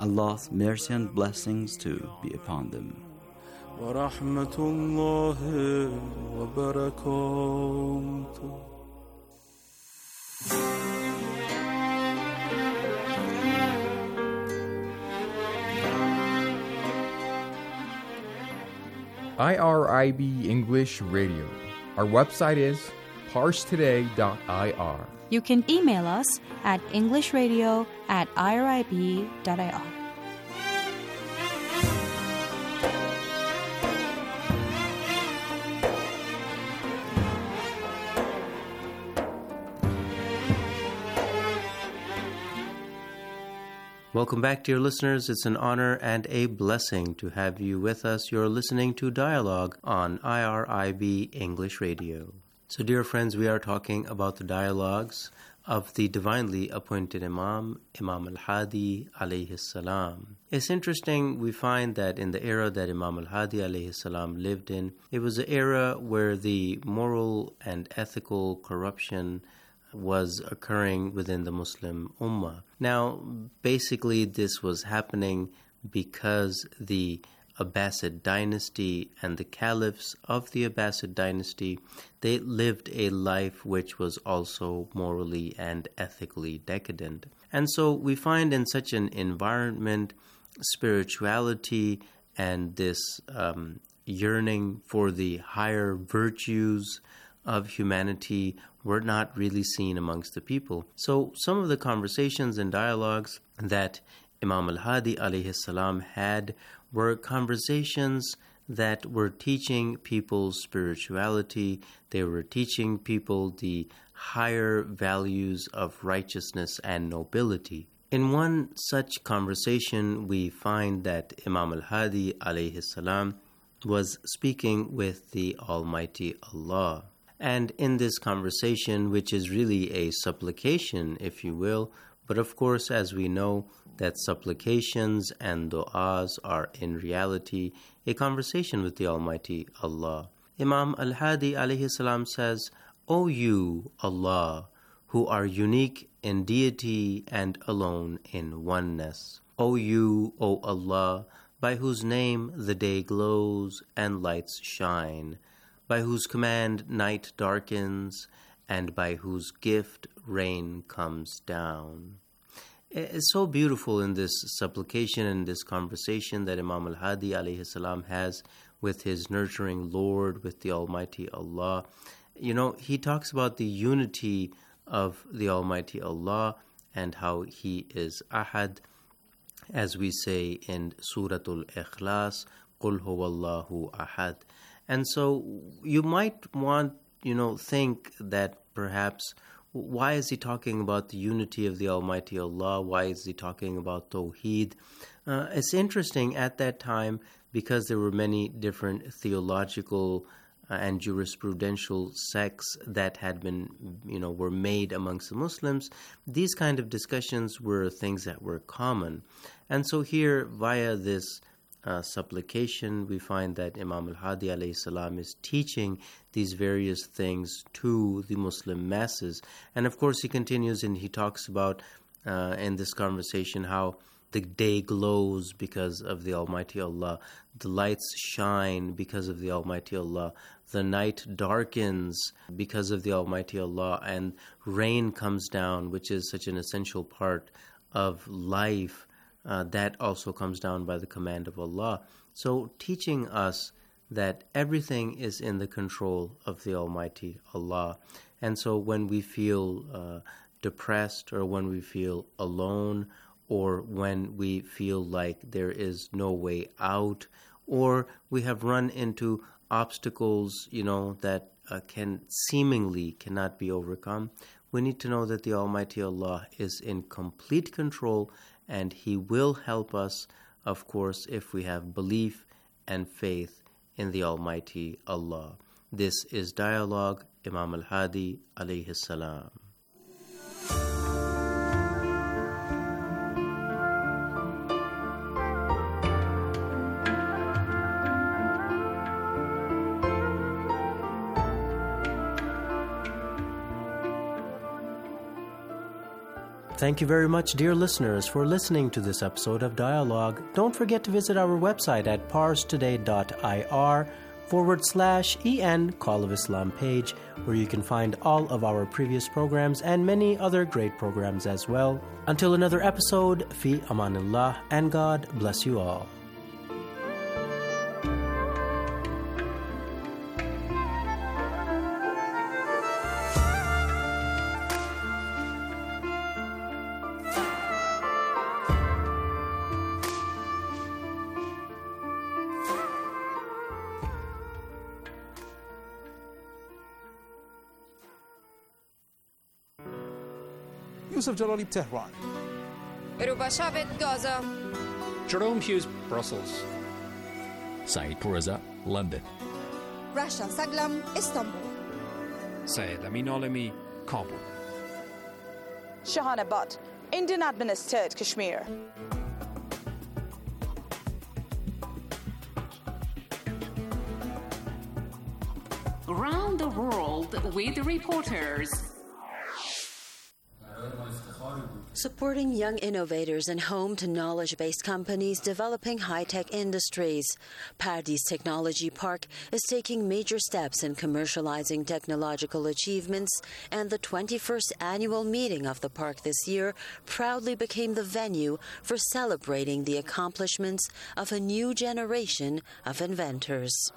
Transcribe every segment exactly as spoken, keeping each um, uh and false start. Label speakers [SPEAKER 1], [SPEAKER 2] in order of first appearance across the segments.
[SPEAKER 1] Allah's mercy and blessings to be upon them.
[SPEAKER 2] ورحمة الله وبركاته.
[SPEAKER 3] I R I B English Radio. Our website is parse today dot I R.
[SPEAKER 4] You can email us at englishradio at irib dot I R.
[SPEAKER 5] Welcome back, dear listeners. It's an honor and a blessing to have you with us. You're listening to Dialogue on I R I B English Radio. So, dear friends, we are talking about the dialogues of the divinely appointed Imam, Imam al-Hadi alayhi salam. It's interesting, we find that in the era that Imam al-Hadi alayhi salam lived in, it was an era where the moral and ethical corruption was occurring within the Muslim Ummah. Now, basically this was happening because the Abbasid dynasty and the caliphs of the Abbasid dynasty, they lived a life which was also morally and ethically decadent. And so we find in such an environment, spirituality and this um, yearning for the higher virtues of humanity were not really seen amongst the people. So some of the conversations and dialogues that Imam al-Hadi alayhi salam had were conversations that were teaching people spirituality. They were teaching people the higher values of righteousness and nobility. In one such conversation, we find that Imam al-Hadi alayhi salam was speaking with the Almighty Allah. And in this conversation, which is really a supplication, if you will, but of course, as we know, that supplications and du'as are in reality a conversation with the Almighty Allah. Imam al-Hadi alayhi salam says, O you, Allah, who are unique in deity and alone in oneness. O you, O Allah, by whose name the day glows and lights shine, by whose command night darkens, and by whose gift rain comes down. It's so beautiful in this supplication and this conversation that Imam al-Hadi alayhi salam has with his nurturing Lord, with the Almighty Allah. You know, he talks about the unity of the Almighty Allah and how He is Ahad, as we say in Suratul Ikhlas, Qul huwallahu ahad. And so you might want, you know, think that perhaps, why is he talking about the unity of the Almighty Allah? Why is he talking about Tawheed? Uh, it's interesting at that time because there were many different theological uh, and jurisprudential sects that had been, you know, were made amongst the Muslims. These kind of discussions were things that were common. And so here, via this Uh, supplication, we find that Imam al-Hadi alayhi salam is teaching these various things to the Muslim masses. And of course he continues and he talks about uh, in this conversation how the day glows because of the Almighty Allah, the lights shine because of the Almighty Allah, the night darkens because of the Almighty Allah, and rain comes down, which is such an essential part of life. Uh, that also comes down by the command of Allah. So teaching us that everything is in the control of the Almighty Allah. And so when we feel uh, depressed, or when we feel alone, or when we feel like there is no way out, or we have run into obstacles, you know, that uh, can seemingly cannot be overcome, we need to know that the Almighty Allah is in complete control, and He will help us, of course, if we have belief and faith in the Almighty Allah. This is Dialogue, Imam al-Hadi alayhi salam. Thank you very much, dear listeners, for listening to this episode of Dialogue. Don't forget to visit our website at parstoday.ir forward slash en Call of Islam page, where you can find all of our previous programs and many other great programs as well. Until another episode, fi amanillah, and God bless you all.
[SPEAKER 6] Yusuf Jalali, Tehran.
[SPEAKER 7] Ruba Shabit, Gaza.
[SPEAKER 8] Jerome Hughes, Brussels.
[SPEAKER 9] Saeed Pourreza, London.
[SPEAKER 10] Rasha Saglam, Istanbul.
[SPEAKER 8] Syed Amin Alemi, Kabul.
[SPEAKER 11] Shahana Butt, Indian administered Kashmir.
[SPEAKER 12] Around the world with reporters.
[SPEAKER 13] Supporting young innovators and home to knowledge-based companies developing high-tech industries. Pardes Technology Park is taking major steps in commercializing technological achievements, and the twenty-first annual meeting of the park this year proudly became the venue for celebrating the accomplishments of a new generation of inventors.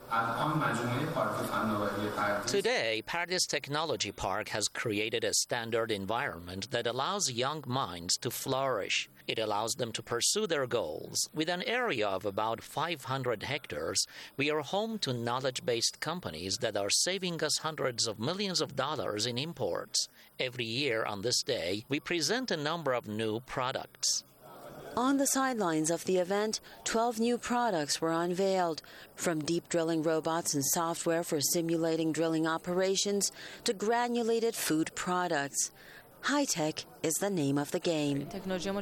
[SPEAKER 14] Today, Pardes Technology Park has created a standard environment that allows young minds to flourish. It allows them to pursue their goals. With an area of about five hundred hectares, we are home to knowledge-based companies that are saving us hundreds of millions of dollars in imports. Every year on this day, we present a number of new products.
[SPEAKER 13] On the sidelines of the event, twelve new products were unveiled, from deep drilling robots and software for simulating drilling operations to granulated food products. High-tech is the name of the game.
[SPEAKER 15] The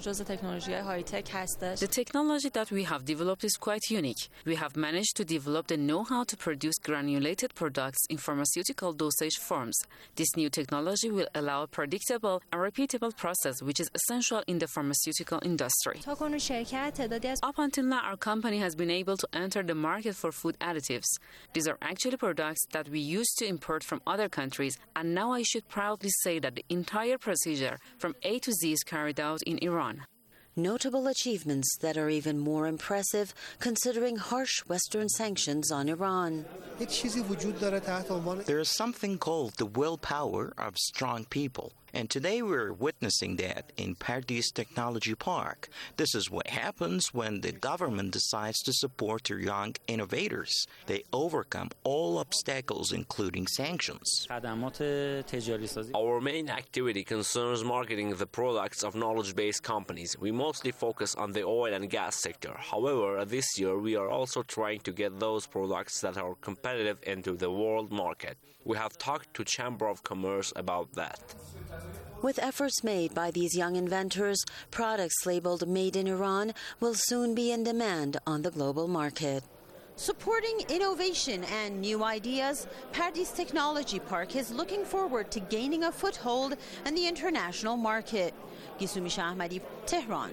[SPEAKER 16] technology that we have developed is quite unique. We have managed to develop the know-how to produce granulated products in pharmaceutical dosage forms. This new technology will allow a predictable and repeatable process, which is essential in the pharmaceutical industry. Up until now, our company has been able to enter the market for food additives. These are actually products that we used to import from other countries, and now I should proudly say that the entire procedure from A to Z is carried out in Iran.
[SPEAKER 13] Notable achievements that are even more impressive considering harsh Western sanctions on Iran.
[SPEAKER 17] There is something called the willpower of strong people. And today we're witnessing that in Pardes Technology Park. This is what happens when the government decides to support their young innovators. They overcome all obstacles, including sanctions.
[SPEAKER 18] Our main activity concerns marketing the products of knowledge-based companies. We mostly focus on the oil and gas sector. However, this year we are also trying to get those products that are competitive into the world market. We have talked to Chamber of Commerce about that.
[SPEAKER 13] With efforts made by these young inventors, products labeled Made in Iran will soon be in demand on the global market. Supporting innovation and new ideas, Pardes Technology Park is looking forward to gaining a foothold in the international market. Gisumi Shah Ahmadi, Tehran.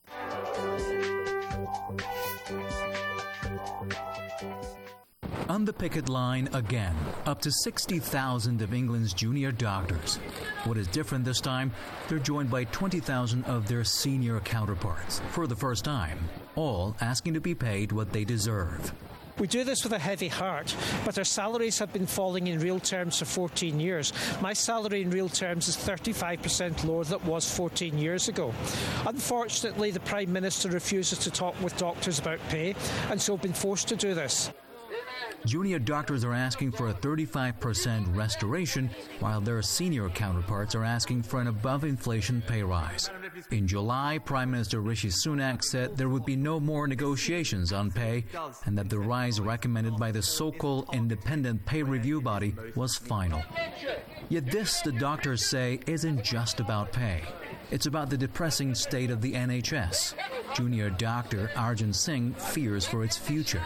[SPEAKER 19] On the picket line again, up to sixty thousand of England's junior doctors. What is different this time? They're joined by twenty thousand of their senior counterparts. For the first time, all asking to be paid what they deserve.
[SPEAKER 20] We do this with a heavy heart, but our salaries have been falling in real terms for fourteen years. My salary in real terms is thirty-five percent lower than it was fourteen years ago. Unfortunately, the Prime Minister refuses to talk with doctors about pay, and so have been forced to do this.
[SPEAKER 19] Junior doctors are asking for a thirty-five percent restoration, while their senior counterparts are asking for an above-inflation pay rise. In July, Prime Minister Rishi Sunak said there would be no more negotiations on pay, and that the rise recommended by the so-called independent pay review body was final. Yet this, the doctors say, isn't just about pay. It's about the depressing state of the N H S. Junior doctor Arjun Singh fears for its future.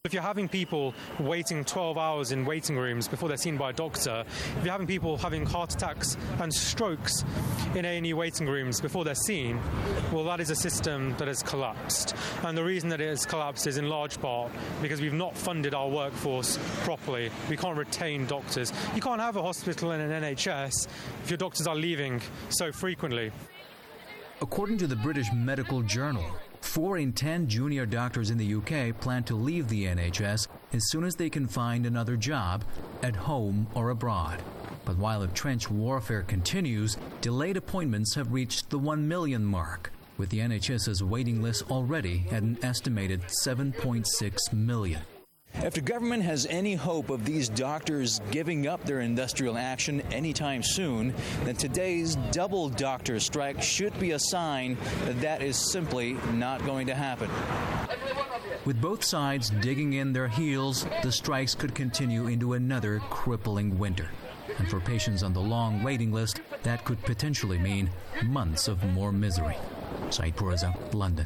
[SPEAKER 15] If you're having people waiting twelve hours in waiting rooms before they're seen by a doctor, if you're having people having heart attacks and strokes in A and E waiting rooms before they're seen, well, that is a system that has collapsed. And the reason that it has collapsed is in large part because we've not funded our workforce properly. We can't retain doctors. You can't have a hospital and an N H S if your doctors are leaving so frequently.
[SPEAKER 19] According to the British Medical Journal, four in ten junior doctors in the U K plan to leave the N H S as soon as they can find another job at home or abroad. But while the trench warfare continues, delayed appointments have reached the one million mark, with the NHS's waiting list already at an estimated seven point six million.
[SPEAKER 21] If the government has any hope of these doctors giving up their industrial action anytime soon, then today's double doctor strike should be a sign that that is simply not going to happen.
[SPEAKER 19] With both sides digging in their heels, the strikes could continue into another crippling winter. And for patients on the long waiting list, that could potentially mean months of more misery. Saeed Pourreza, London.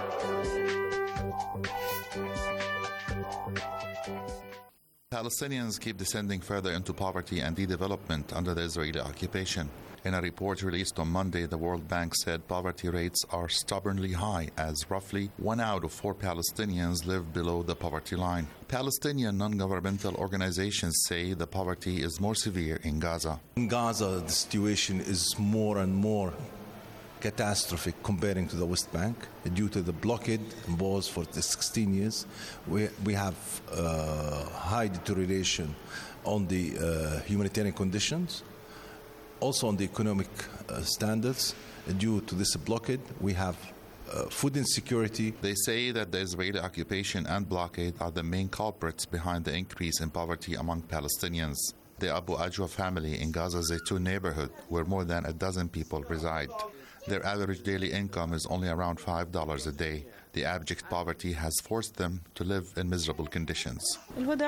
[SPEAKER 22] Palestinians keep descending further into poverty and de-development under the Israeli occupation. In a report released on Monday, the World Bank said poverty rates are stubbornly high, as roughly one out of four Palestinians live below the poverty line. Palestinian non-governmental organizations say the poverty is more severe in Gaza.
[SPEAKER 23] In Gaza, the situation is more and more catastrophic comparing to the West Bank due to the blockade imposed for the sixteen years. We, we have uh, high deterioration on the uh, humanitarian conditions, also on the economic uh, standards. Due to this blockade, we have uh, food insecurity.
[SPEAKER 22] They say that the Israeli occupation and blockade are the main culprits behind the increase in poverty among Palestinians. The Abu Ajwa family in Gaza's Zaytun neighborhood, where more than a dozen people reside. Their average daily income is only around five dollars a day. The abject poverty has forced them to live in miserable conditions.
[SPEAKER 24] Look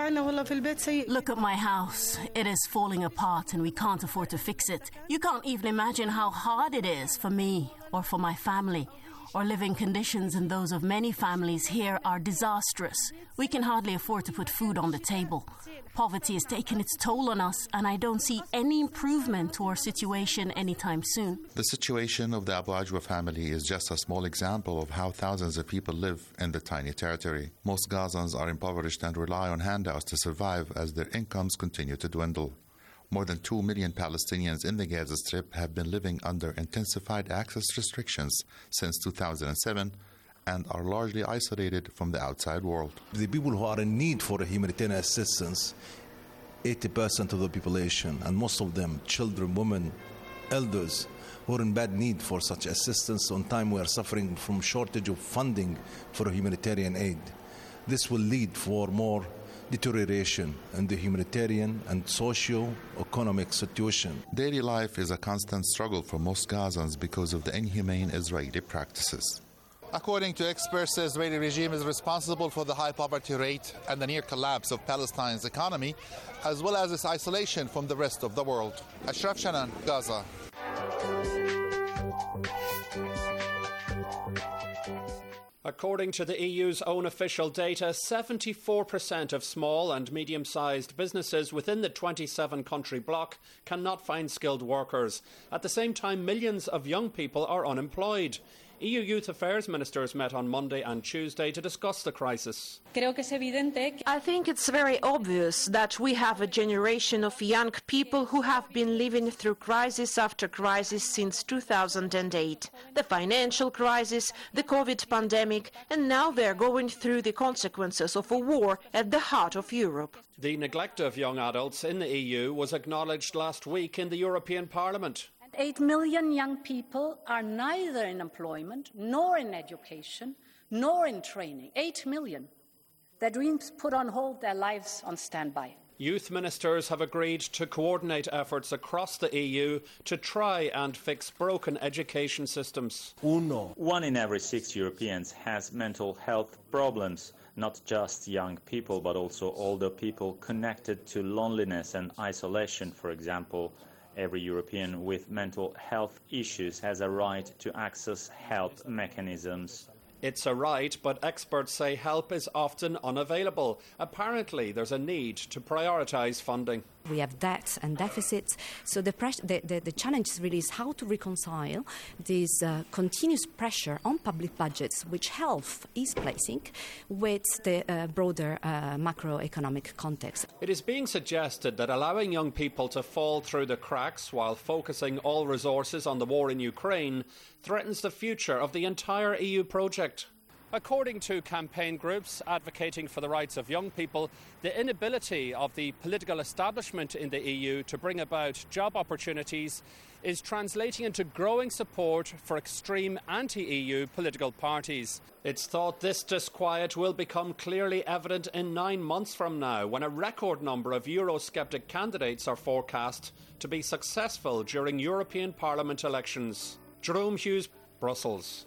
[SPEAKER 24] at my house. It is falling apart and we can't afford to fix it. You can't even imagine how hard it is for me or for my family. Our living conditions and those of many families here are disastrous. We can hardly afford to put food on the table. Poverty has taken its toll on us, and I don't see any improvement to our situation anytime soon.
[SPEAKER 22] The situation of the Abu Ajwa family is just a small example of how thousands of people live in the tiny territory. Most Gazans are impoverished and rely on handouts to survive as their incomes continue to dwindle. More than two million Palestinians in the Gaza Strip have been living under intensified access restrictions since two thousand seven and are largely isolated from the outside world.
[SPEAKER 23] The people who are in need for humanitarian assistance, eighty percent of the population, and most of them children, women, elders, who are in bad need for such assistance on time we are suffering from shortage of funding for humanitarian aid. This will lead for more deterioration in the humanitarian and socio-economic situation.
[SPEAKER 22] Daily life is a constant struggle for most Gazans because of the inhumane Israeli practices.
[SPEAKER 25] According to experts, the Israeli regime is responsible for the high poverty rate and the near collapse of Palestine's economy, as well as its isolation from the rest of the world. Ashraf Shanan, Gaza.
[SPEAKER 8] According to the E U's own official data, seventy-four percent of small and medium-sized businesses within the twenty-seven country bloc cannot find skilled workers. At the same time, millions of young people are unemployed. E U Youth Affairs ministers met on Monday and Tuesday to discuss the crisis.
[SPEAKER 26] I think it's very obvious that we have a generation of young people who have been living through crisis after crisis since two thousand eight. The financial crisis, the COVID pandemic, and now they're going through the consequences of a war at the heart of Europe.
[SPEAKER 8] The neglect of young adults in the E U was acknowledged last week in the European Parliament.
[SPEAKER 27] Eight million young people are neither in employment, nor in education, nor in training. Eight million. Their dreams put on hold, their lives on standby.
[SPEAKER 8] Youth ministers have agreed to coordinate efforts across the E U to try and fix broken education systems.
[SPEAKER 28] Uno. One in every six Europeans has mental health problems. Not just young people, but also older people connected to loneliness and isolation, for example. Every European with mental health issues has a right to access health mechanisms.
[SPEAKER 8] It's a right, but experts say help is often unavailable. Apparently, there's a need to prioritise funding.
[SPEAKER 1] We have debt and deficits, so the, pres- the, the, the challenge really is how to reconcile this uh, continuous pressure on public budgets, which health is placing, with the uh, broader uh, macroeconomic context.
[SPEAKER 8] It is being suggested that allowing young people to fall through the cracks while focusing all resources on the war in Ukraine threatens the future of the entire E U project. According to campaign groups advocating for the rights of young people, the inability of the political establishment in the E U to bring about job opportunities is translating into growing support for extreme anti-E U political parties. It's thought this disquiet will become clearly evident in nine months from now, when a record number of Eurosceptic candidates are forecast to be successful during European Parliament elections. Jerome Hughes, Brussels.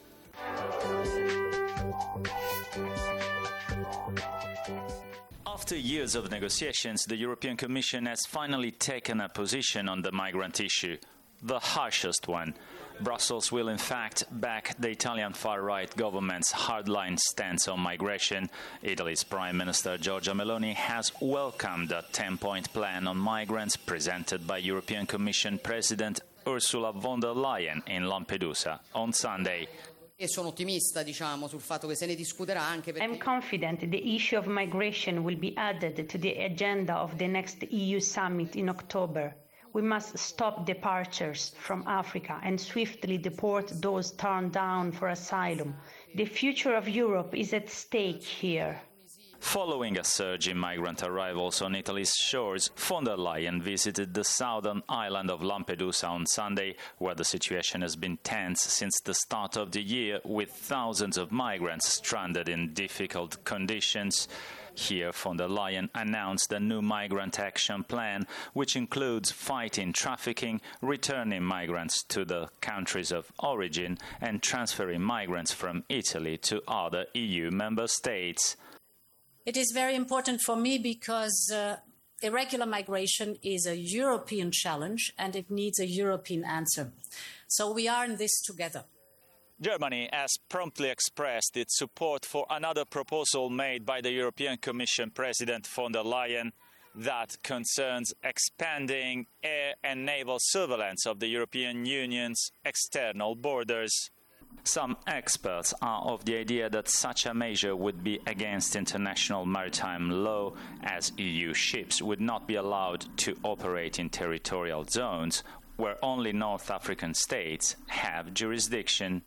[SPEAKER 28] After years of negotiations, the European Commission has finally taken a position on the migrant issue, the harshest one. Brussels will in fact back the Italian far-right government's hardline stance on migration. Italy's Prime Minister Giorgia Meloni has welcomed a ten-point plan on migrants presented by European Commission President Ursula von der Leyen in Lampedusa on Sunday.
[SPEAKER 2] E sono ottimista, diciamo, sul fatto che se ne discuterà anche perché
[SPEAKER 3] I'm confident the issue of migration will be added to the agenda of the next E U summit in October. We must stop departures from Africa and swiftly deport those turned down for asylum. The future of Europe is at stake here.
[SPEAKER 28] Following a surge in migrant arrivals on Italy's shores, von der Leyen visited the southern island of Lampedusa on Sunday, where the situation has been tense since the start of the year, with thousands of migrants stranded in difficult conditions. Here, von der Leyen announced a new migrant action plan, which includes fighting trafficking, returning migrants to the countries of origin, and transferring migrants from Italy to other E U member states.
[SPEAKER 27] It is very important for me because uh, irregular migration is a European challenge and it needs a European answer. So we are in this together.
[SPEAKER 28] Germany has promptly expressed its support for another proposal made by the European Commission President von der Leyen that concerns expanding air and naval surveillance of the European Union's external borders. Some experts are of the idea that such a measure would be against international maritime law, as E U ships would not be allowed to operate in territorial zones where only North African states have jurisdiction.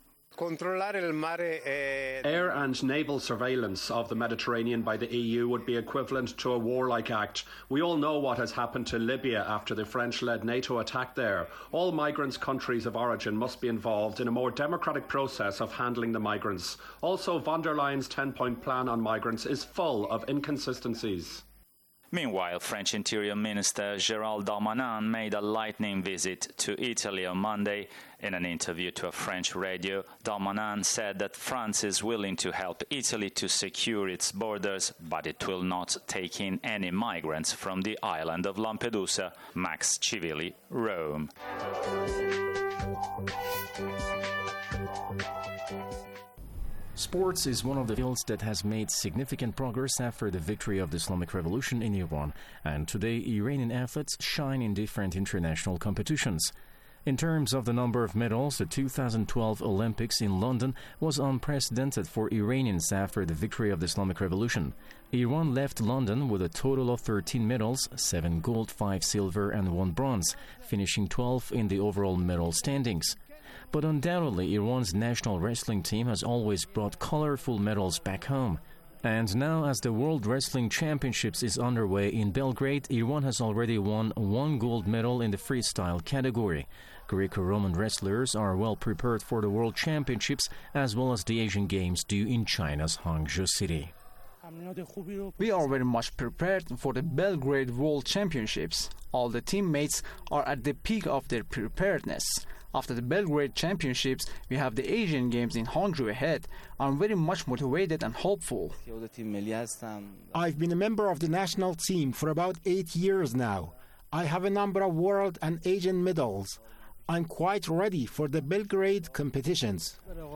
[SPEAKER 8] Air and naval surveillance of the Mediterranean by the E U would be equivalent to a warlike act. We all know what has happened to Libya after the French-led NATO attack there. All migrants' countries of origin must be involved in a more democratic process of handling the migrants. Also, von der Leyen's ten-point plan on migrants is full of inconsistencies.
[SPEAKER 28] Meanwhile, French Interior Minister Gérald Darmanin made a lightning visit to Italy on Monday. In an interview to a French radio, Darmanin said that France is willing to help Italy to secure its borders, but it will not take in any migrants from the island of Lampedusa. Max Civilli, Rome.
[SPEAKER 4] Sports is one of the fields that has made significant progress after the victory of the Islamic Revolution in Iran, and today Iranian athletes shine in different international competitions. In terms of the number of medals, the two thousand twelve Olympics in London was unprecedented for Iranians after the victory of the Islamic Revolution. Iran left London with a total of thirteen medals, seven gold, five silver and one bronze, finishing twelfth in the overall medal standings. But undoubtedly, Iran's national wrestling team has always brought colorful medals back home. And now, as the World Wrestling Championships is underway in Belgrade, Iran has already won one gold medal in the freestyle category. Greco-Roman wrestlers are well prepared for the World Championships as well as the Asian Games due in China's Hangzhou city.
[SPEAKER 5] We are very much prepared for the Belgrade World Championships. All the teammates are at the peak of their preparedness. After the Belgrade Championships, we have the Asian Games in Hangzhou ahead. I'm very much motivated and hopeful.
[SPEAKER 6] I've been a member of the national team for about eight years now. I have a number of world and Asian medals. I'm quite ready for the Belgrade competitions.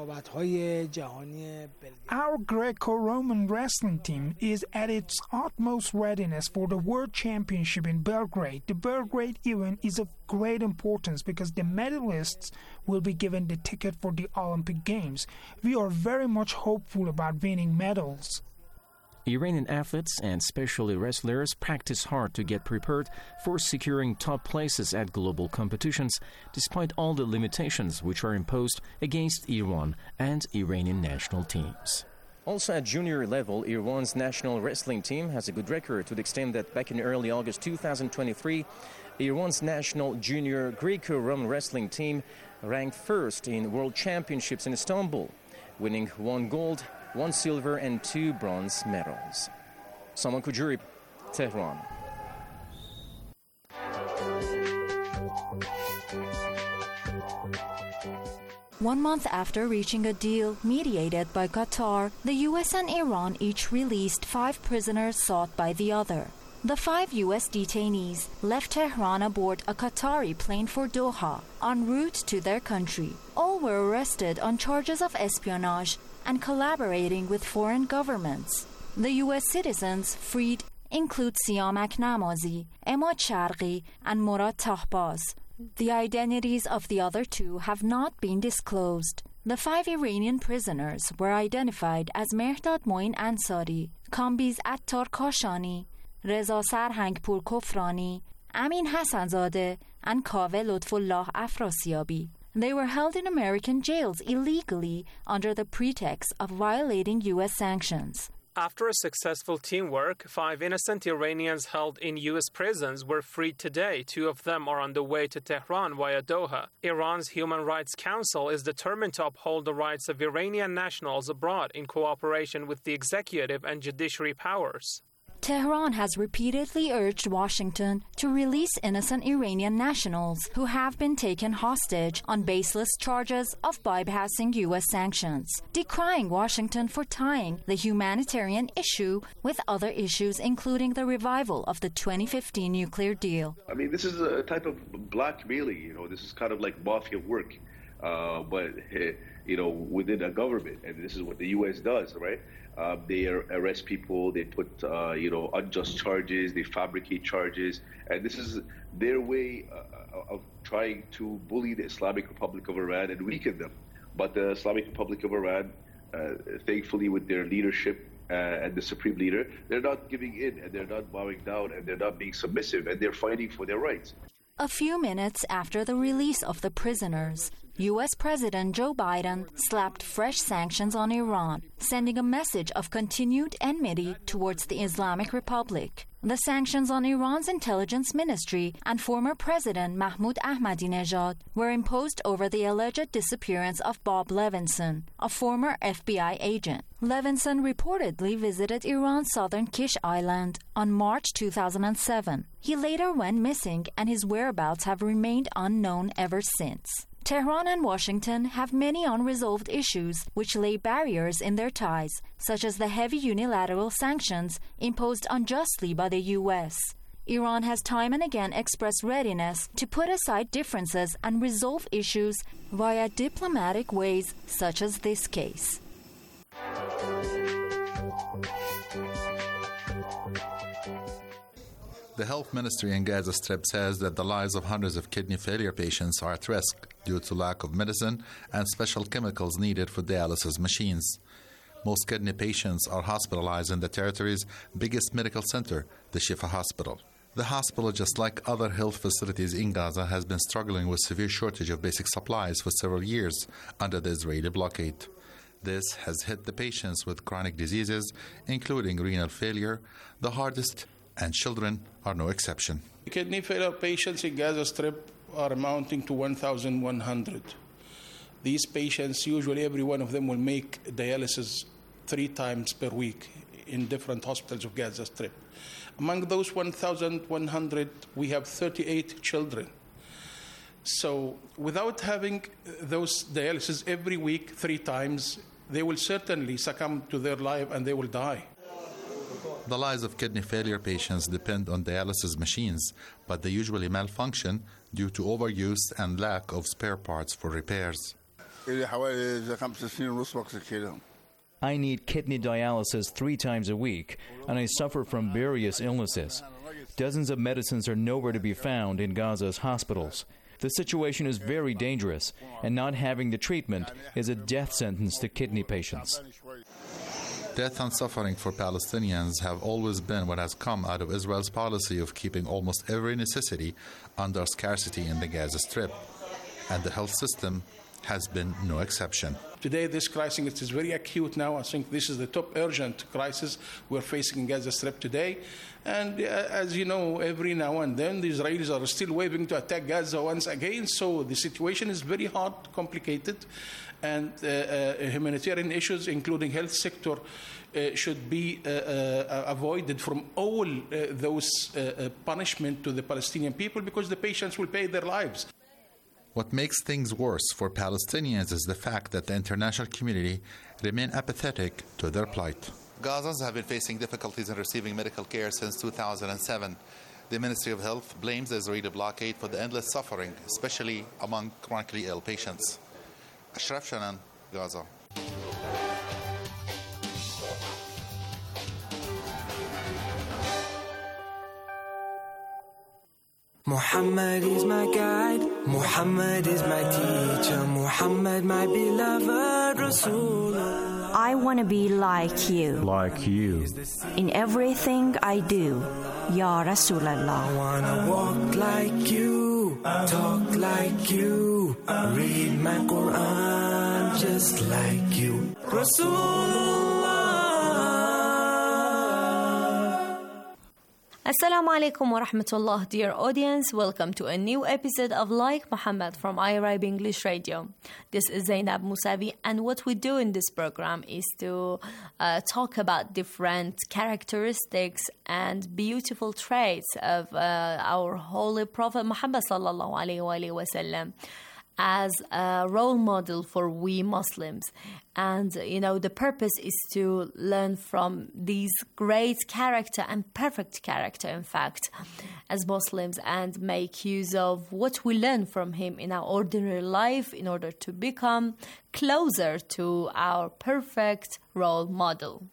[SPEAKER 7] Our Greco-Roman wrestling team is at its utmost readiness for the World Championship in Belgrade. The Belgrade event is of great importance because the medalists will be given the ticket for the Olympic Games. We are very much hopeful about winning medals.
[SPEAKER 4] Iranian athletes and especially wrestlers practice hard to get prepared for securing top places at global competitions, despite all the limitations which are imposed against Iran and Iranian national teams. Also at junior level, Iran's national wrestling team has a good record to the extent that back in early August two thousand twenty-three, Iran's national junior Greco-Roman wrestling team ranked first in World Championships in Istanbul, winning one gold, one silver and two bronze medals. Saman Kujuri, Tehran.
[SPEAKER 9] One month after reaching a deal mediated by Qatar, the U S and Iran each released five prisoners sought by the other. The five U S detainees left Tehran aboard a Qatari plane for Doha en route to their country. All were arrested on charges of espionage and collaborating with foreign governments. The U S citizens freed include Siamak Namazi, Emad Sharqi, and Murad Tahbaz. The identities of the other two have not been disclosed. The five Iranian prisoners were identified as Mehrdad Moin Ansari, Kambiz Attar Kashani, Reza Sarhangpur Kofrani, Amin Hassanzadeh, and Kaveh Lutfullah Afrasiabi. They were held in American jails illegally under the pretext of violating U S sanctions.
[SPEAKER 10] After a successful teamwork, five innocent Iranians held in U S prisons were freed today. Two of them are on the way to Tehran via Doha. Iran's Human Rights Council is determined to uphold the rights of Iranian nationals abroad in cooperation with the executive and judiciary powers.
[SPEAKER 9] Tehran has repeatedly urged Washington to release innocent Iranian nationals who have been taken hostage on baseless charges of bypassing U S sanctions, decrying Washington for tying the humanitarian issue with other issues, including the revival of the twenty fifteen nuclear deal.
[SPEAKER 11] I mean, this is a type of blackmailing, you know, this is kind of like mafia work, uh, but, you know, within a government, and this is what the U S does, right? Uh, they arrest people, they put, uh, you know, unjust charges, they fabricate charges, and this is their way uh, of trying to bully the Islamic Republic of Iran and weaken them. But the Islamic Republic of Iran, uh, thankfully with their leadership uh, and the supreme leader, they're not giving in and they're not bowing down and they're not being submissive and they're fighting for their rights.
[SPEAKER 9] A few minutes after the release of the prisoners, U S President Joe Biden slapped fresh sanctions on Iran, sending a message of continued enmity towards the Islamic Republic. The sanctions on Iran's intelligence ministry and former President Mahmoud Ahmadinejad were imposed over the alleged disappearance of Bob Levinson, a former F B I agent. Levinson reportedly visited Iran's southern Kish Island on March two thousand seven. He later went missing, and his whereabouts have remained unknown ever since. Tehran and Washington have many unresolved issues which lay barriers in their ties, such as the heavy unilateral sanctions imposed unjustly by the U S. Iran has time and again expressed readiness to put aside differences and resolve issues via diplomatic ways, such as this case.
[SPEAKER 22] The health ministry in Gaza Strip says that the lives of hundreds of kidney failure patients are at risk due to lack of medicine and special chemicals needed for dialysis machines. Most kidney patients are hospitalized in the territory's biggest medical center, the Shifa Hospital. The hospital, just like other health facilities in Gaza, has been struggling with severe shortage of basic supplies for several years under the Israeli blockade. This has hit the patients with chronic diseases, including renal failure, the hardest, and children are no exception.
[SPEAKER 12] Kidney failure patients in Gaza Strip are amounting to one thousand one hundred. These patients, usually every one of them will make dialysis three times per week in different hospitals of Gaza Strip. Among those one thousand one hundred, we have thirty-eight children. So without having those dialysis every week, three times, they will certainly succumb to their life and they will die.
[SPEAKER 22] The lives of kidney failure patients depend on dialysis machines, but they usually malfunction due to overuse and lack of spare parts for repairs.
[SPEAKER 19] I need kidney dialysis three times a week, and I suffer from various illnesses. Dozens of medicines are nowhere to be found in Gaza's hospitals. The situation is very dangerous, and not having the treatment is a death sentence to kidney patients.
[SPEAKER 22] Death and suffering for Palestinians have always been what has come out of Israel's policy of keeping almost every necessity under scarcity in the Gaza Strip, and the health system has been no exception.
[SPEAKER 12] Today, this crisis is very acute now. I think this is the top urgent crisis we're facing in Gaza Strip today. And uh, as you know, every now and then, the Israelis are still waving to attack Gaza once again. So the situation is very hard, complicated. And uh, uh, humanitarian issues, including health sector, uh, should be uh, uh, avoided from all uh, those uh, uh, punishment to the Palestinian people, because the patients will pay their lives.
[SPEAKER 22] What makes things worse for Palestinians is the fact that the international community remain apathetic to their plight.
[SPEAKER 25] Gazans have been facing difficulties in receiving medical care since two thousand seven. The Ministry of Health blames the Israeli blockade for the endless suffering, especially among chronically ill patients. Ashraf Shanan, Gaza.
[SPEAKER 13] Muhammad is my guide, Muhammad is my teacher, Muhammad my beloved Rasulullah.
[SPEAKER 14] I want to be like you.
[SPEAKER 15] Like you.
[SPEAKER 14] In everything I do, Ya Rasulallah.
[SPEAKER 13] I want to walk like you, talk like you, read my Quran just like you. Rasulullah.
[SPEAKER 16] Assalamu alaikum wa rahmatullah, dear audience. Welcome to a new episode of Like Muhammad from iArab English Radio. This is Zainab Musavi, and what we do in this program is to uh, talk about different characteristics and beautiful traits of uh, our Holy Prophet Muhammad sallallahu alaihi wasallam as a role model for we Muslims. And, you know, the purpose is to learn from these great character and perfect character, in fact, as Muslims, and make use of what we learn from him in our ordinary life in order to become closer to our perfect role model.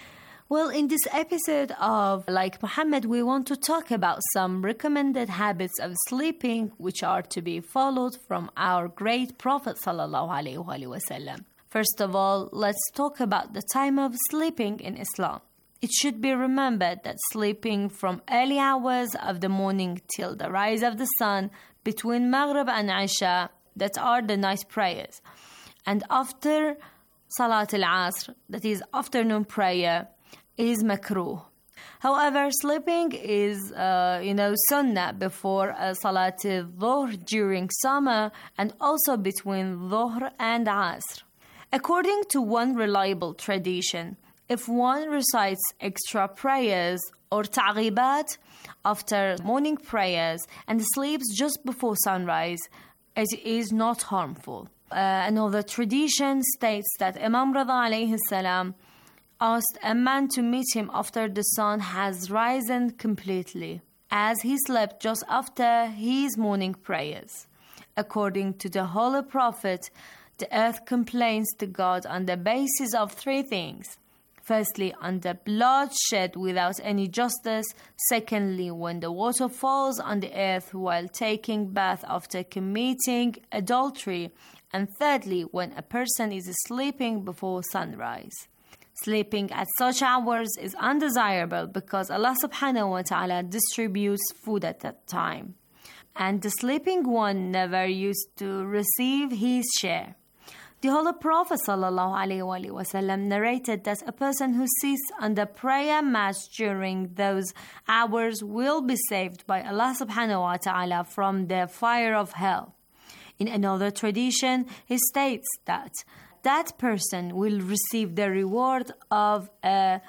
[SPEAKER 16] Well, in this episode of Like Muhammad, we want to talk about some recommended habits of sleeping which are to be followed from our great Prophet sallallahu alaihi wasallam. First of all, let's talk about the time of sleeping in Islam. It should be remembered that sleeping from early hours of the morning till the rise of the sun, between Maghrib and Isha, that are the night prayers, and after Salat al-Asr, that is afternoon prayer, is makruh. However, sleeping is, uh, you know, sunnah before uh, Salat al-Dhuhr during summer, and also between Dhuhr and Asr. According to one reliable tradition, if one recites extra prayers or ta'ghibat after morning prayers and sleeps just before sunrise, it is not harmful. Uh, another tradition states that Imam Rida alayhi salam asked a man to meet him after the sun has risen completely, as he slept just after his morning prayers. According to the Holy Prophet, the earth complains to God on the basis of three things. Firstly, on the blood shed without any justice. Secondly, when the water falls on the earth while taking bath after committing adultery. And thirdly, when a person is sleeping before sunrise. Sleeping at such hours is undesirable because Allah subhanahu wa ta'ala distributes food at that time, and the sleeping one never used to receive his share. The Holy Prophet sallallahu alaihi wasallam narrated that a person who sits on the prayer mat during those hours will be saved by Allah subhanahu wa ta'ala from the fire of hell. In another tradition, he states that that person will receive the reward of a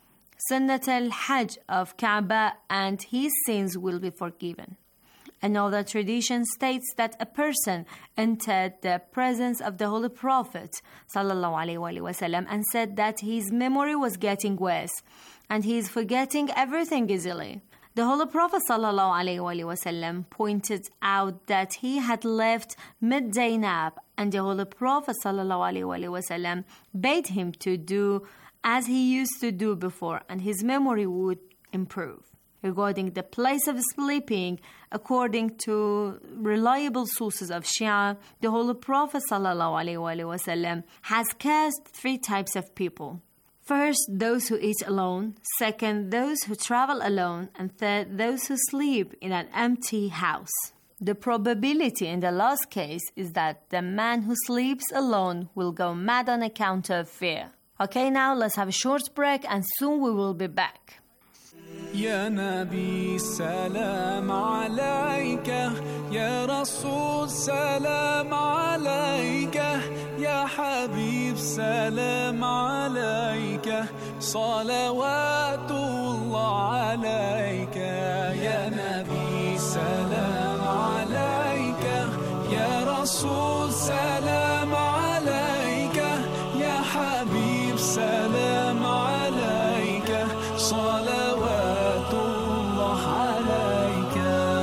[SPEAKER 16] Sunnat al-Hajj of Kaaba, and his sins will be forgiven. Another tradition states that a person entered the presence of the Holy Prophet sallallahu alaihi wasallam and said that his memory was getting worse and he is forgetting everything easily. The Holy Prophet ﷺ pointed out that he had left midday nap, and the Holy Prophet ﷺ bade him to do as he used to do before, and his memory would improve. Regarding the place of sleeping, according to reliable sources of Shia, the Holy Prophet ﷺ has cast three types of people. First, those who eat alone. Second, those who travel alone. And third, those who sleep in an empty house. The probability in the last case is that the man who sleeps alone will go mad on account of fear. Okay, now let's have a short break and soon we will be back.
[SPEAKER 13] يا نبي سلام عليك يا رسول سلام عليك يا حبيب سلام عليك صلوات الله عليك يا نبي سلام عليك يا رسول سلام عليك يا حبيب سلام عليك صلوات الله عليك.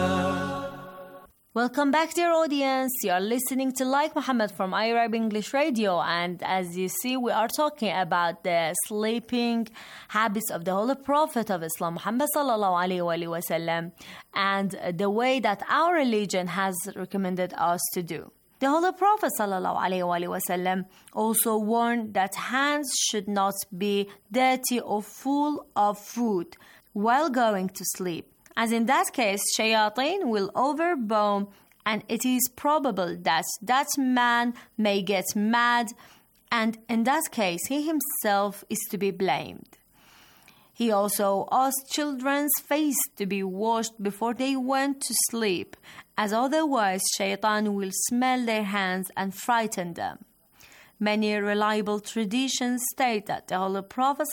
[SPEAKER 16] Welcome back, dear audience. You are listening to Like Muhammad from Arab English Radio, and as you see, we are talking about the sleeping habits of the Holy Prophet of Islam, Muhammad sallallahu alaihi wasallam, and the way that our religion has recommended us to do. The Holy Prophet sallallahu alaihi wasallam also warned that hands should not be dirty or full of food while going to sleep, as in that case, shayateen will overwhelm, and it is probable that that man may get mad, and in that case, he himself is to be blamed. He also asked children's face to be washed before they went to sleep, as otherwise shaitan will smell their hands and frighten them. Many reliable traditions state that the Holy Prophet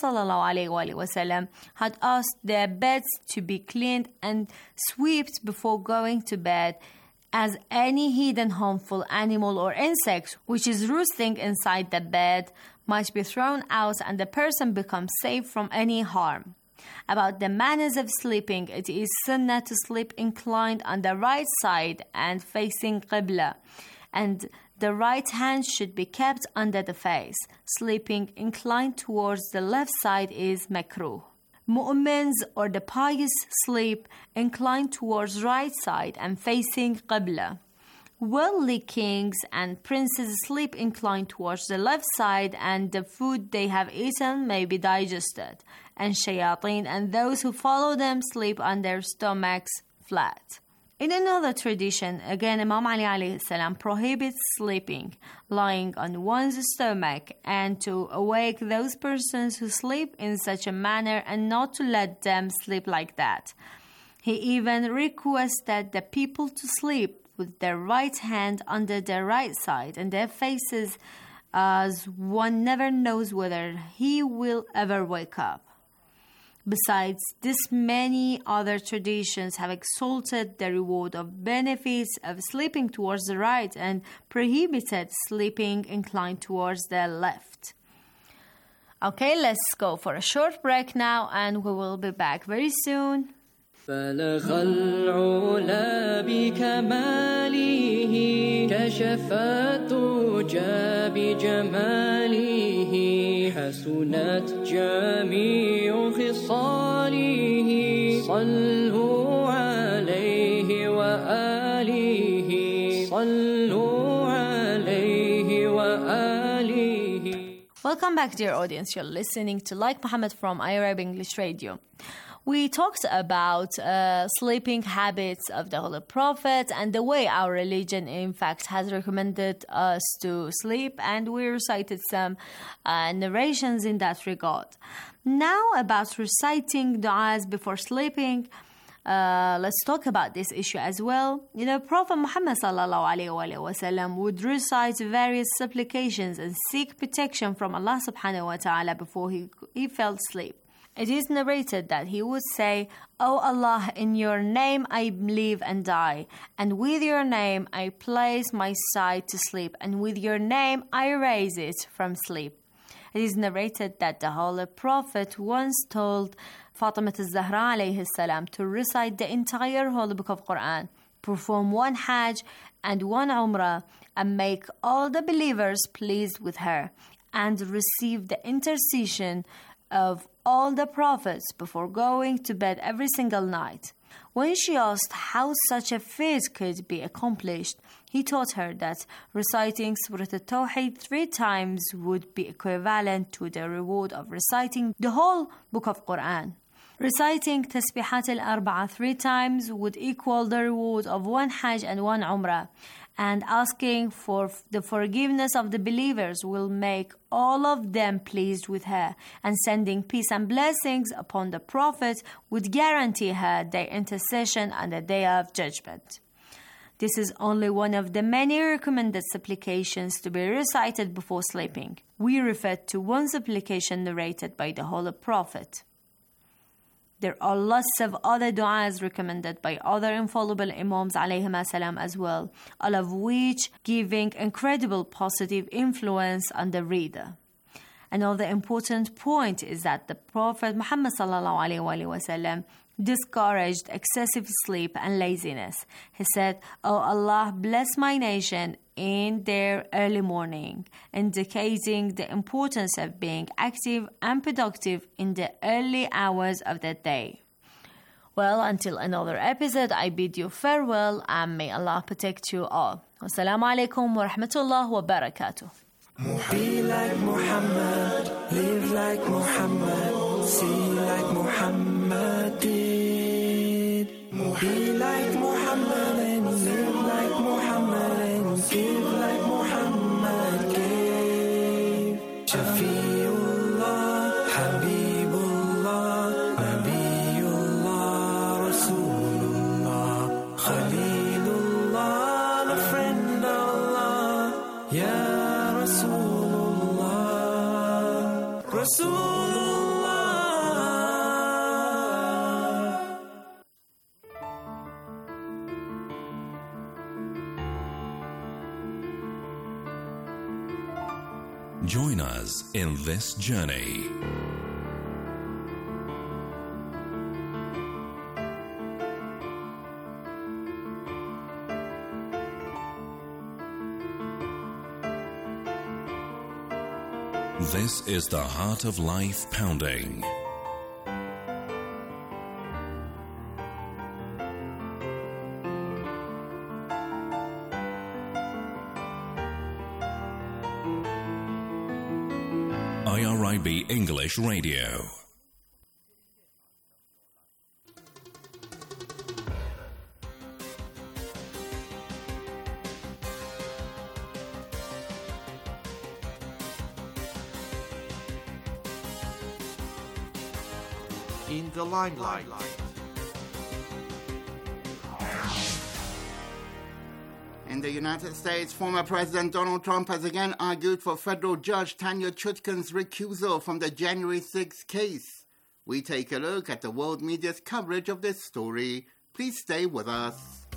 [SPEAKER 16] ﷺ had asked their beds to be cleaned and swept before going to bed, as any hidden harmful animal or insect which is roosting inside the bed might be thrown out and the person becomes safe from any harm. About the manners of sleeping, it is sunnah to sleep inclined on the right side and facing Qibla, and the right hand should be kept under the face. Sleeping inclined towards the left side is makruh. Mu'mins, or the pious, sleep inclined towards right side and facing Qibla. Worldly kings and princes sleep inclined towards the left side, and the food they have eaten may be digested. And shayateen and those who follow them sleep on their stomachs flat. In another tradition, again, Imam Ali alayhi salam prohibits sleeping, lying on one's stomach, and to awake those persons who sleep in such a manner and not to let them sleep like that. He even requested the people to sleep with their right hand under their right side and their faces, as one never knows whether he will ever wake up. Besides this, many other traditions have exalted the reward of benefits of sleeping towards the right and prohibited sleeping inclined towards the left. Okay, let's go for a short break now, and we will be back very soon.
[SPEAKER 15] فلغ العلا بكماله كشف الدجى بجماله حسنت جميع خصاله صلوا عليه وآله صلوا عليه وآله.
[SPEAKER 16] Welcome back, dear audience. You're listening to Like Muhammad from Arab English Radio. We talked about uh, sleeping habits of the Holy Prophet and the way our religion, in fact, has recommended us to sleep, and we recited some uh, narrations in that regard. Now, about reciting du'as before sleeping, uh, let's talk about this issue as well. You know, Prophet Muhammad sallallahu alaihi wasallam would recite various supplications and seek protection from Allah subhanahu wa ta'ala before he, he fell asleep. It is narrated that he would say, "O Allah, in your name I live and die, and with your name I place my side to sleep, and with your name I raise it from sleep. It is narrated that the Holy Prophet once told Fatima al-Zahra alayhi salam to recite the entire Holy Book of Quran, perform one Hajj and one Umrah, and make all the believers pleased with her, and receive the intercession of all the prophets before going to bed every single night. When she asked how such a feat could be accomplished, he taught her that reciting Surah Al-Tawheed three times would be equivalent to the reward of reciting the whole Book of Quran. Reciting Tasbihat al-Arba'a three times would equal the reward of one Hajj and one Umrah. And asking for the forgiveness of the believers will make all of them pleased with her, and sending peace and blessings upon the Prophet would guarantee her their intercession on the Day of Judgment. This is only one of the many recommended supplications to be recited before sleeping. We refer to one supplication narrated by the Holy Prophet. There are lots of other du'as recommended by other infallible Imams alayhim salam as well, all of which giving incredible positive influence on the reader. Another important point is that the Prophet Muhammad sallallahu alayhi wa sallam discouraged excessive sleep and laziness. He said, "O Allah, bless my nation in their early morning," indicating the importance of being active and productive in the early hours of the day. Well, until another episode, I bid you farewell, and may Allah protect you all. Wassalamu alaikum wa rahmatullah wa barakatuh.
[SPEAKER 13] Be like Muhammad, live like Muhammad, see like Muhammad did. Be like Muhammad and live like Muhammad and give like Muhammad gave. Shafiullah, Habibullah, Nabiullah, Rasulullah, Khalilullah, the friend of Allah, Ya Rasulullah, Rasulullah.
[SPEAKER 1] Join us in this journey. This is the Heart of Life Pounding. I R I B English Radio.
[SPEAKER 17] In the limelight.
[SPEAKER 18] In the United States, former President Donald Trump has again argued for federal judge Tanya Chutkan's recusal from the January sixth case. We take a look at the world media's coverage of this story. Please stay with us.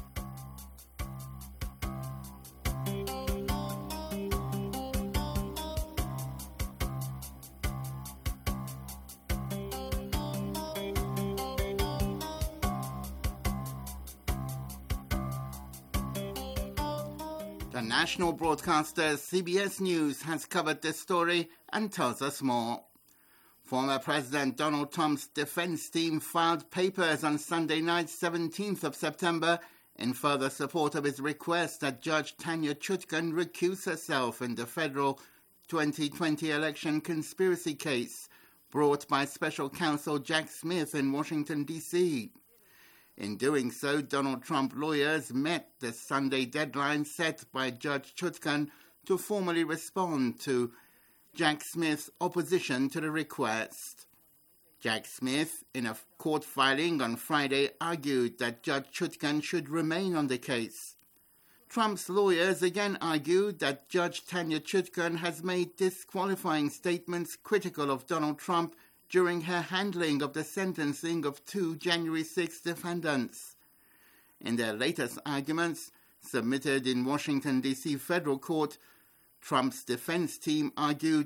[SPEAKER 18] The national broadcaster C B S News has covered this story and tells us more. Former President Donald Trump's defense team filed papers on Sunday night, seventeenth of September, in further support of his request that Judge Tanya Chutkan recuse herself in the federal twenty twenty election conspiracy case brought by Special Counsel Jack Smith in Washington, D C In doing so, Donald Trump lawyers met the Sunday deadline set by Judge Chutkan to formally respond to Jack Smith's opposition to the request. Jack Smith, in a court filing on Friday, argued that Judge Chutkan should remain on the case. Trump's lawyers again argued that Judge Tanya Chutkan has made disqualifying statements critical of Donald Trump during her handling of the sentencing of two January sixth defendants. In their latest arguments, submitted in Washington, D C federal court, Trump's defense team argued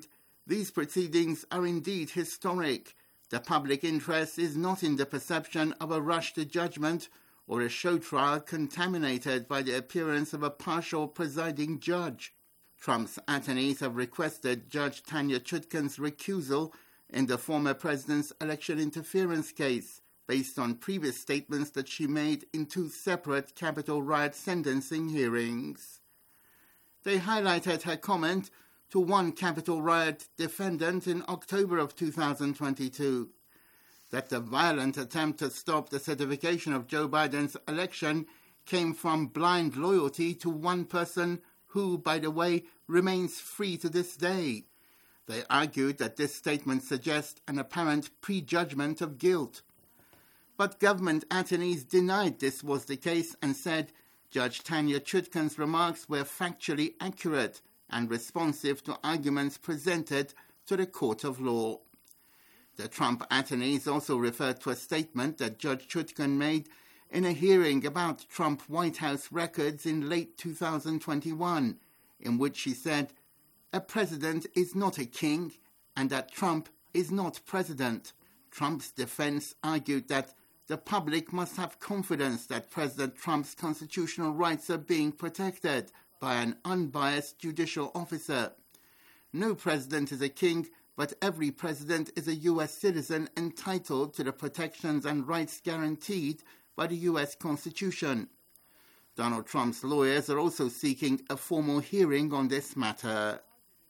[SPEAKER 18] These proceedings are indeed historic. The public interest is not in the perception of a rush to judgment or a show trial contaminated by the appearance of a partial presiding judge. Trump's attorneys have requested Judge Tanya Chutkan's recusal in the former president's election interference case, based on previous statements that she made in two separate Capitol riot sentencing hearings. They highlighted her comment to one Capitol riot defendant in October of two thousand twenty-two, that the violent attempt to stop the certification of Joe Biden's election came from blind loyalty to one person who, by the way, remains free to this day. They argued that this statement suggests an apparent prejudgment of guilt. But government attorneys denied this was the case and said Judge Tanya Chutkan's remarks were factually accurate and responsive to arguments presented to the court of law. The Trump attorneys also referred to a statement that Judge Chutkan made in a hearing about Trump White House records in late two thousand twenty-one, in which she said, "A president is not a king, and that Trump is not president." Trump's defense argued that the public must have confidence that President Trump's constitutional rights are being protected by an unbiased judicial officer. No president is a king, but every president is a U S citizen entitled to the protections and rights guaranteed by the U S Constitution. Donald Trump's lawyers are also seeking a formal hearing on this matter.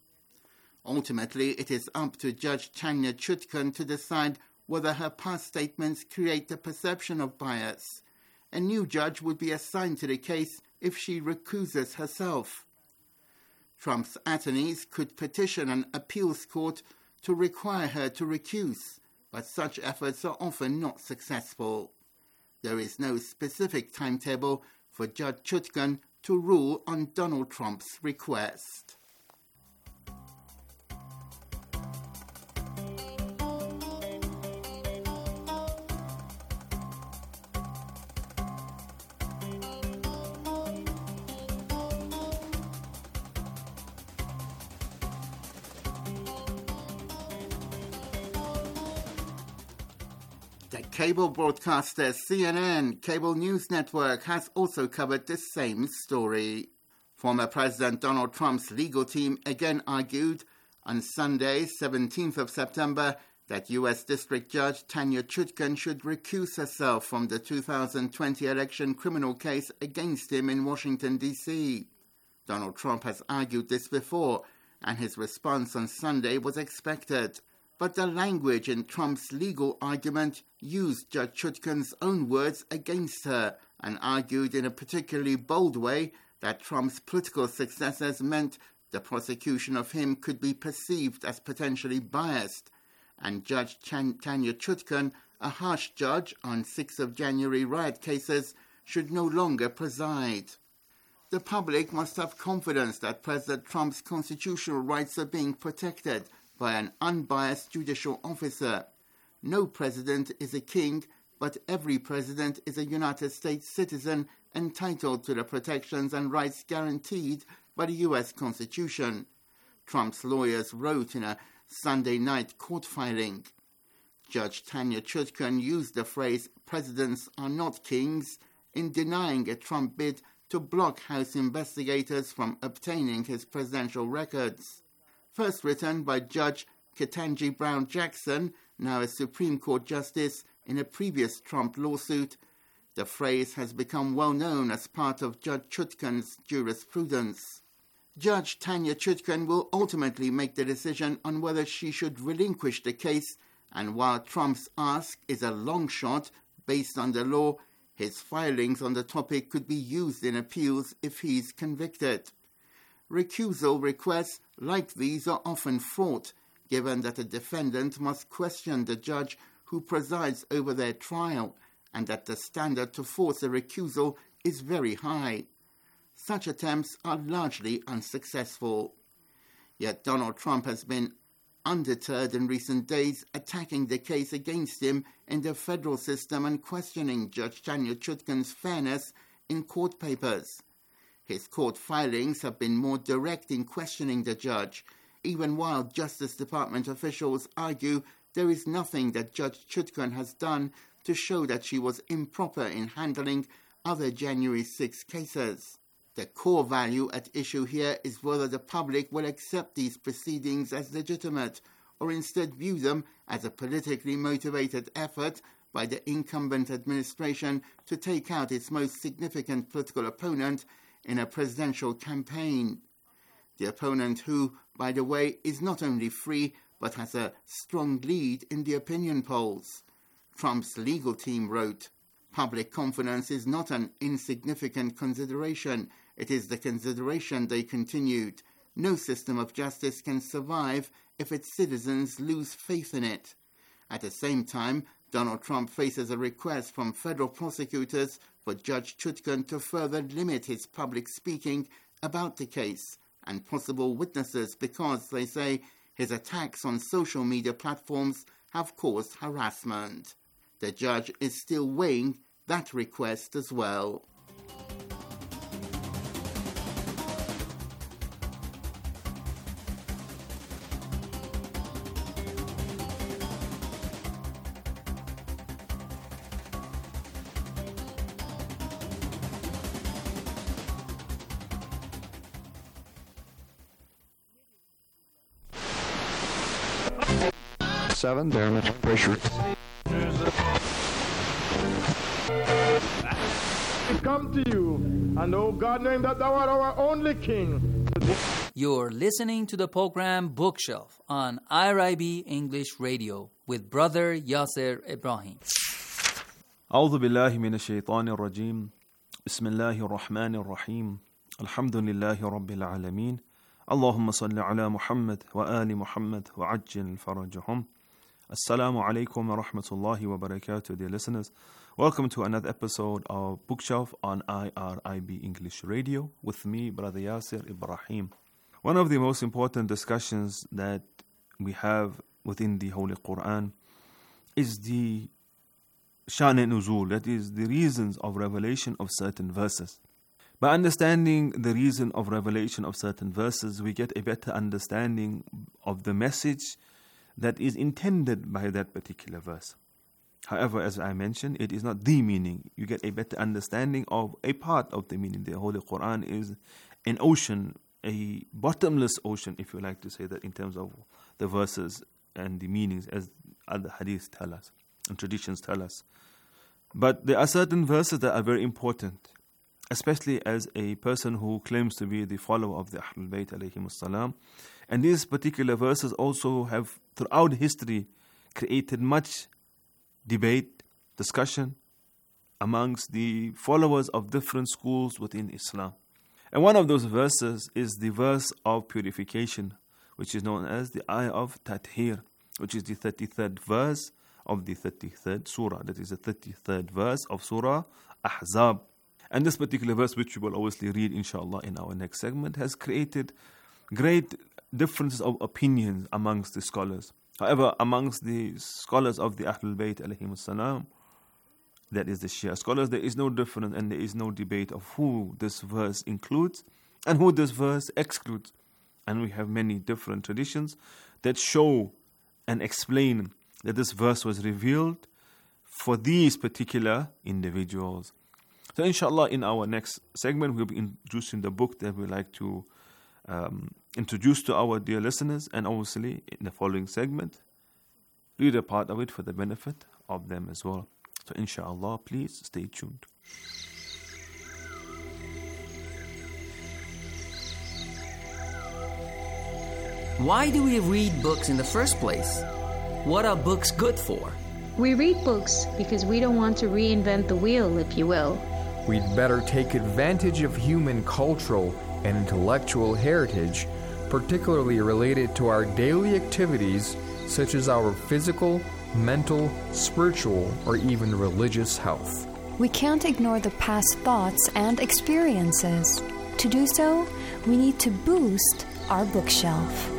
[SPEAKER 18] Ultimately, it is up to Judge Tanya Chutkan to decide whether her past statements create the perception of bias. A new judge would be assigned to the case if she recuses herself. Trump's attorneys could petition an appeals court to require her to recuse, but such efforts are often not successful. There is no specific timetable for Judge Chutkan to rule on Donald Trump's request. Cable broadcaster C N N Cable News Network has also covered the same story. Former President Donald Trump's legal team again argued on Sunday, seventeenth of September, that U S District Judge Tanya Chutkan should recuse herself from the two thousand twenty election criminal case against him in Washington, D C Donald Trump has argued this before, and his response on Sunday was expected. But the language in Trump's legal argument used Judge Chutkan's own words against her and argued in a particularly bold way that Trump's political successes meant the prosecution of him could be perceived as potentially biased, and Judge Tanya Chutkan, a harsh judge on sixth of January riot cases, should no longer preside. The public must have confidence that President Trump's constitutional rights are being protected by an unbiased judicial officer. No president is a king, but every president is a United States citizen entitled to the protections and rights guaranteed by the U S Constitution, Trump's lawyers wrote in a Sunday night court filing. Judge Tanya Chutkan used the phrase "presidents are not kings" in denying a Trump bid to block House investigators from obtaining his presidential records. First written by Judge Ketanji Brown Jackson, now a Supreme Court justice, in a previous Trump lawsuit, the phrase has become well known as part of Judge Chutkan's jurisprudence. Judge Tanya Chutkan will ultimately make the decision on whether she should relinquish the case, and while Trump's ask is a long shot based on the law, his filings on the topic could be used in appeals if he's convicted. Recusal requests like these are often fraught, given that a defendant must question the judge who presides over their trial, and that the standard to force a recusal is very high. Such attempts are largely unsuccessful. Yet Donald Trump has been undeterred in recent days, attacking the case against him in the federal system and questioning Judge Tanya Chutkan's fairness in court papers. His court filings have been more direct in questioning the judge, even while Justice Department officials argue there is nothing that Judge Chutkan has done to show that she was improper in handling other January sixth cases. The core value at issue here is whether the public will accept these proceedings as legitimate or instead view them as a politically motivated effort by the incumbent administration to take out its most significant political opponent in a presidential campaign. The opponent who, by the way, is not only free but has a strong lead in the opinion polls. Trump's legal team wrote, "Public confidence is not an insignificant consideration. It is the consideration," they continued. "No system of justice can survive if its citizens lose faith in it." At the same time, Donald Trump faces a request from federal prosecutors for Judge Chutkan to further limit his public speaking about the case and possible witnesses because, they say, his attacks on social media platforms have caused harassment. The judge is still weighing that request as well.
[SPEAKER 2] Seven, barometric pressure.
[SPEAKER 3] We come to you, and oh God, knowing that thou art our only King.
[SPEAKER 17] You're listening to the program Bookshelf on I R I B English Radio with Brother Yasser Ibrahim.
[SPEAKER 20] أعوذ بالله من الشيطان الرجيم بسم الله الرحمن الرحيم الحمد لله رب العالمين اللهم صل على محمد وآل محمد وعجل فرجهم. Assalamu alaikum wa rahmatullahi wa barakatuh, dear listeners. Welcome to another episode of Bookshelf on I R I B English Radio with me, Brother Yasser Ibrahim. One of the most important discussions that we have within the Holy Quran is the Shan Nuzul, that is the reasons of revelation of certain verses. By understanding the reason of revelation of certain verses, we get a better understanding of the message that is intended by that particular verse. However, as I mentioned, it is not the meaning. You get a better understanding of a part of the meaning. The Holy Quran is an ocean, a bottomless ocean, if you like to say that, in terms of the verses and the meanings, as other hadiths tell us and traditions tell us. But there are certain verses that are very important, especially as a person who claims to be the follower of the Ahlul Bayt alayhimus salam. And these particular verses also have, throughout history, created much debate, discussion amongst the followers of different schools within Islam. And one of those verses is the verse of purification, which is known as the Ayah of Tathir, which is the thirty-third verse of the thirty-third surah. That is the thirty-third verse of Surah Ahzab. And this particular verse, which we will obviously read inshallah in our next segment, has created great differences of opinions amongst the scholars. However, amongst the scholars of the Ahlul Bayt alayhimus salam, that is the Shia scholars, there is no difference and there is no debate of who this verse includes and who this verse excludes. And we have many different traditions that show and explain that this verse was revealed for these particular individuals. So inshallah, in our next segment, we'll be introducing the book that we like to um, introduce to our dear listeners, and obviously in the following segment, read a part of it for the benefit of them as well. So inshallah, please stay tuned.
[SPEAKER 17] Why do we read books in the first place? What are books good for?
[SPEAKER 21] We read books because we don't want to reinvent the wheel, if you will.
[SPEAKER 23] We'd better take advantage of human cultural and intellectual heritage, particularly related to our daily activities, such as our physical, mental, spiritual, or even religious health.
[SPEAKER 9] We can't ignore the past thoughts and experiences. To do so, we need to boost our bookshelf.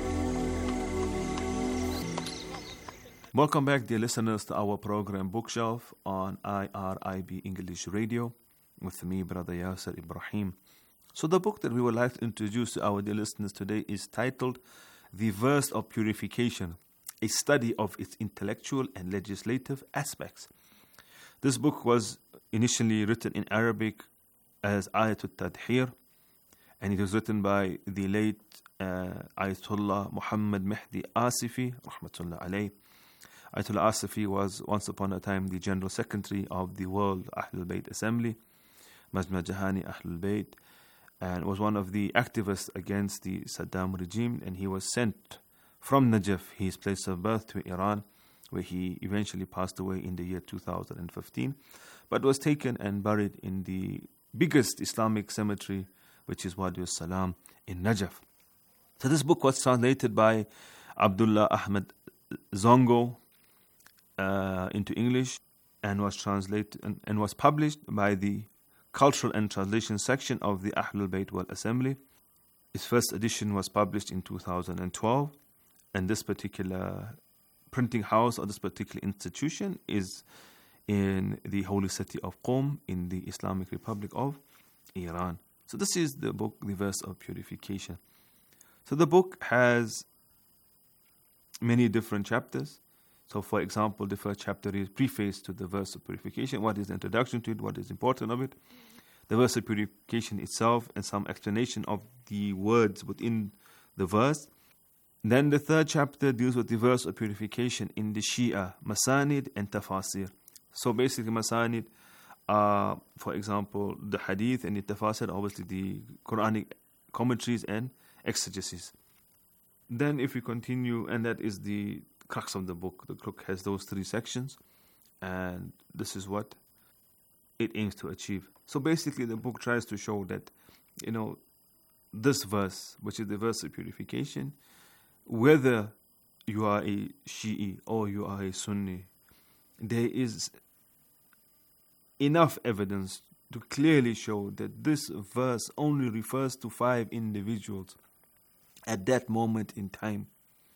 [SPEAKER 20] Welcome back, dear listeners, to our program Bookshelf on I R I B English Radio with me, Brother Yasser Ibrahim. So the book that we would like to introduce to our dear listeners today is titled The Verse of Purification, a study of its intellectual and legislative aspects. This book was initially written in Arabic as Ayatul Tadhir, and it was written by the late uh, Ayatollah Muhammad Mehdi Asifi, rahmatullah alayh. Ayatollah Asifi was once upon a time the General Secretary of the World Ahlul Bayt Assembly, Majma Jahani Ahlul Bayt, and was one of the activists against the Saddam regime, and he was sent from Najaf, his place of birth, to Iran, where he eventually passed away in the year two thousand fifteen, but was taken and buried in the biggest Islamic cemetery, which is Wadi al-Salam in Najaf. So this book was translated by Abdullah Ahmed Zongo uh, into English, and was translated and, and was published by the Cultural and Translation section of the Ahlul Bayt Wal Assembly. Its first edition was published in two thousand twelve, and this particular printing house or this particular institution is in the holy city of Qom in the Islamic Republic of Iran. So this is the book, The Verse of Purification. So the book has many different chapters. So for example, the first chapter is preface to the Verse of Purification. What is the introduction to it? What is important of it? The Verse of Purification itself and some explanation of the words within the verse. Then the third chapter deals with the Verse of Purification in the Shia, Masanid and Tafasir. So basically Masanid are, for example, the Hadith, and the Tafasir, obviously the Quranic commentaries and exegesis. Then if we continue, and that is the crux of the book. The book has those three sections, and this is what it aims to achieve. So basically the book tries to show that, you know, this verse, which is the Verse of Purification, whether you are a Shi'i or you are a Sunni, there is enough evidence to clearly show that this verse only refers to five individuals at that moment in time.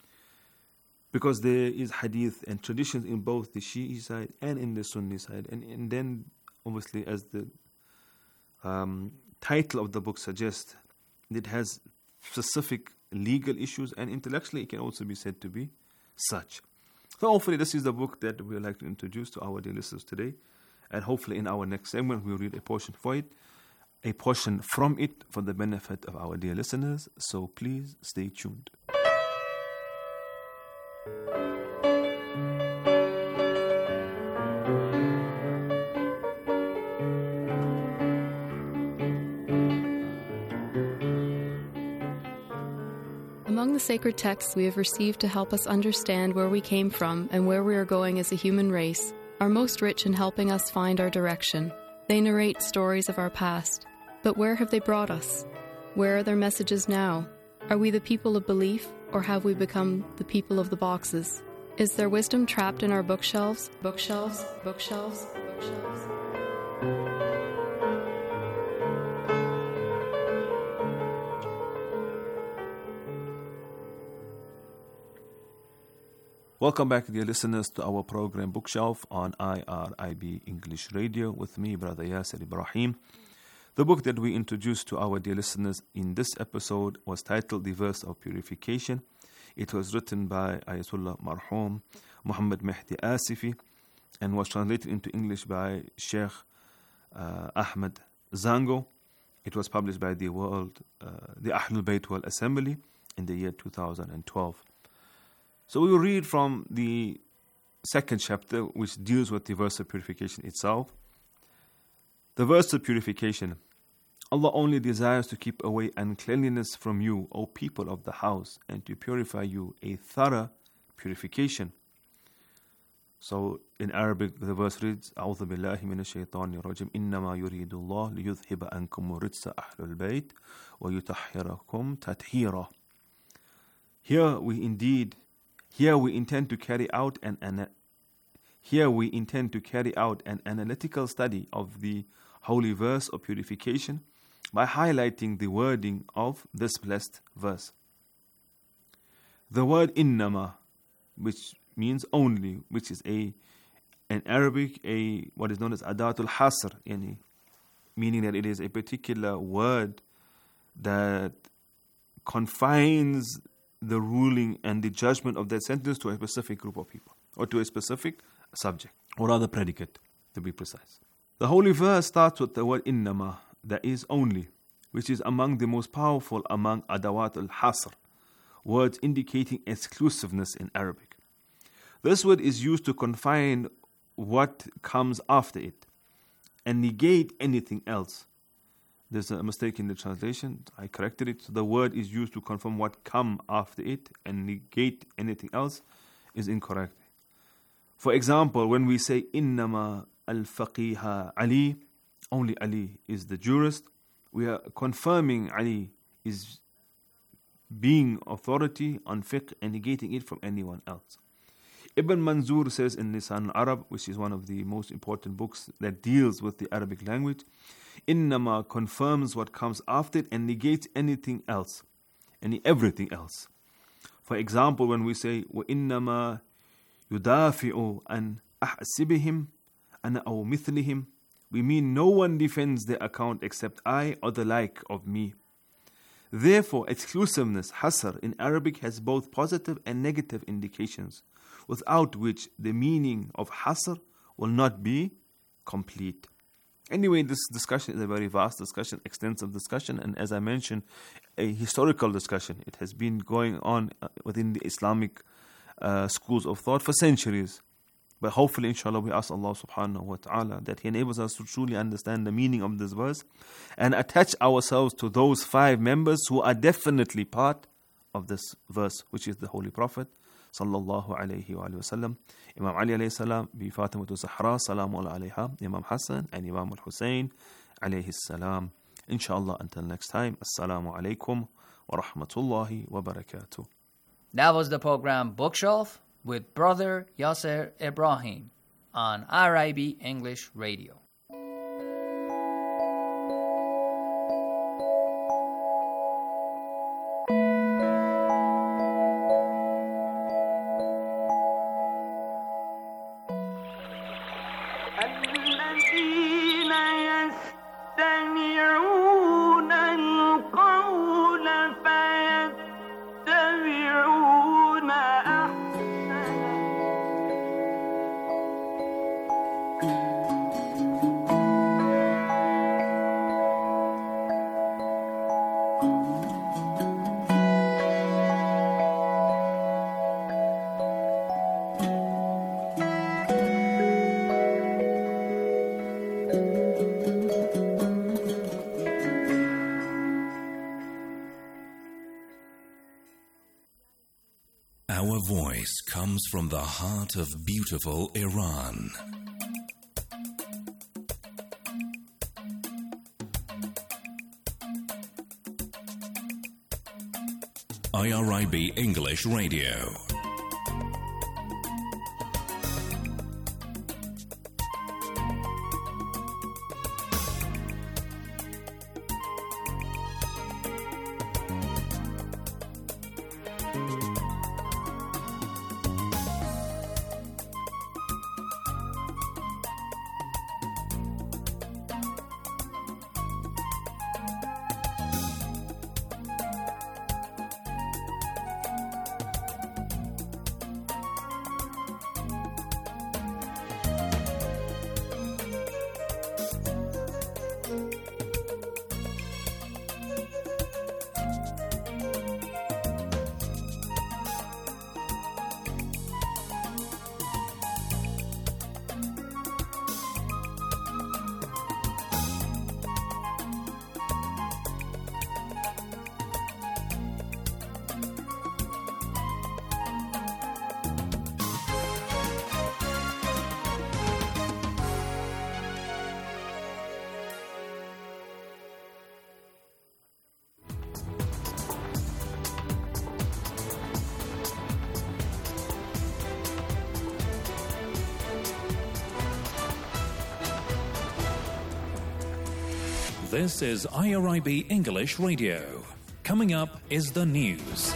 [SPEAKER 20] Because there is hadith and traditions in both the Shi'i side and in the Sunni side. And, and then, obviously, as the um, title of the book suggests, it has specific legal issues, and intellectually it can also be said to be such. So hopefully this is the book that we would like to introduce to our dear listeners today. And hopefully in our next segment we'll read a portion for it, a portion from it for the benefit of our dear listeners. So please stay tuned.
[SPEAKER 2] Among the sacred texts we have received to help us understand where we came from and where we are going as a human race are most rich in helping us find our direction. They narrate stories of our past. But where have they brought us? Where are their messages now? Are we the people of belief, or have we become the people of the boxes? Is there wisdom trapped in our bookshelves? Bookshelves? Bookshelves? Bookshelves?
[SPEAKER 20] Welcome back, dear listeners, to our program Bookshelf on I R I B English Radio with me, Brother Yasser Ibrahim. The book that we introduced to our dear listeners in this episode was titled The Verse of Purification. It was written by Ayatollah Marhum Muhammad Mehdi Asifi and was translated into English by Sheikh uh, Ahmed Zango. It was published by the World, uh, the Ahlul Bayt Wal Assembly in the year two thousand twelve. So we will read from the second chapter, which deals with the Verse of Purification itself. The Verse of Purification. Allah only desires to keep away uncleanliness from you, O people of the house, and to purify you, a thorough purification. So in Arabic, the verse reads, أعوذ بالله من الشيطان الرجيم إنما يريد الله ليذهب عنكم الرجس أهل البيت ويطهركم تطهيرا. Here we indeed Here we intend to carry out an, an here we intend to carry out an analytical study of the holy verse of purification by highlighting the wording of this blessed verse. The word innama, which means only, which is a in Arabic a what is known as adatul hasr, yani, meaning that it is a particular word that confines the ruling and the judgment of that sentence to a specific group of people, or to a specific subject, or rather predicate, to be precise. The holy verse starts with the word innama, that is only, which is among the most powerful among adawat al-hasr, words indicating exclusiveness in Arabic. This word is used to confine what comes after it and negate anything else. There's a mistake in the translation. I corrected it. So the word is used to confirm what come after it and negate anything else is incorrect. For example, when we say innama al-faqiha Ali, only Ali is the jurist, we are confirming Ali is being authority on fiqh and negating it from anyone else. Ibn Manzur says in Lisan al-Arab, which is one of the most important books that deals with the Arabic language, innama confirms what comes after it and negates anything else, any everything else. For example, when we say وَإِنَّمَا يُدَافِعُ عَنْ أَحْسِبِهِمْ أَنَا أَوْ مِثْلِهِمْ, we mean no one defends their account except I or the like of me. Therefore, exclusiveness, hasr, in Arabic has both positive and negative indications, without which the meaning of hasr will not be complete. Anyway, this discussion is a very vast discussion, extensive discussion, and as I mentioned, a historical discussion. It has been going on within the Islamic uh, schools of thought for centuries. But hopefully, inshallah, we ask Allah subhanahu wa ta'ala that He enables us to truly understand the meaning of this verse and attach ourselves to those five members who are definitely part of this verse, which is the Holy Prophet sallallahu alayhi wa sallam, Imam Ali alayhi salam, bi Fatimatu Zahra, salamu alayha, Imam Hassan and Imam al-Hussein alayhi salam. Inshallah, until next time, assalamu alaikum wa rahmatullahi wa barakatuh.
[SPEAKER 17] That was the program Bookshelf with Brother Yasser Ibrahim on R I B English Radio.
[SPEAKER 1] Our voice comes from the heart of beautiful Iran. I R I B English Radio. This is I R I B English Radio. Coming up is the news.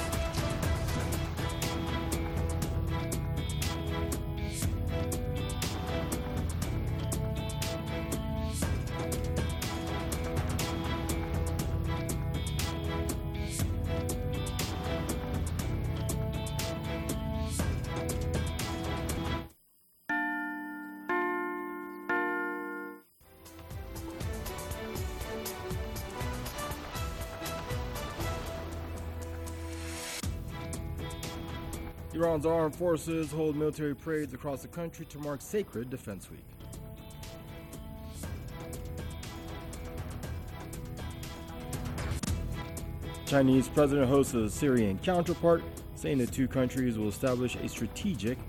[SPEAKER 5] Iran's armed forces hold military parades across the country to mark Sacred Defense Week. Chinese president hosts a Syrian counterpart, saying the two countries will establish a strategic